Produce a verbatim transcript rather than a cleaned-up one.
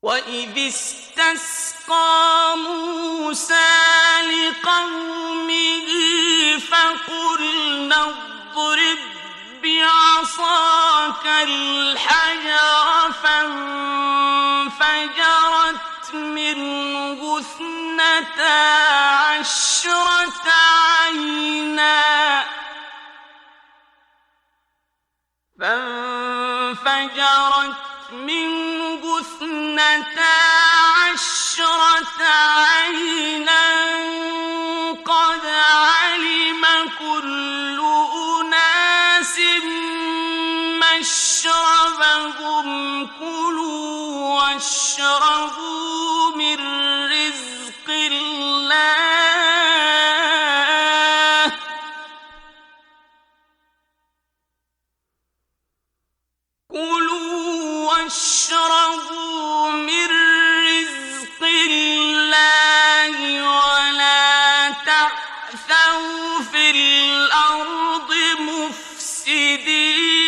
وَإِذِ اسْتَسْقَىٰ مُوسَىٰ لِقَوْمِهِ فَقُلْنَا اضْرِب بِّعَصَاكَ الْحَجَرَ فَانفَجَرَتْ مِنْهُ اثْنَتَا عَشْرَةَ عَيْنًا فَانفَجَرَتْ مِنْهُ اثْنَتَا عَشْرَةَ عَيْنًا قَدْ عَلِمَ كُلُّ أُنَاسٍ مَّشْرَبَهُمْ ۖ كُلُوا وَاشْرَبُوا مِن رِّزْقِ اللَّهِ ۖ كُلُوا وَاشْرَبُوا مِن رِّزْقِ اللَّهِ وَلَا تَعْثَوْا فِي الْأَرْضِ مُفْسِدِينَ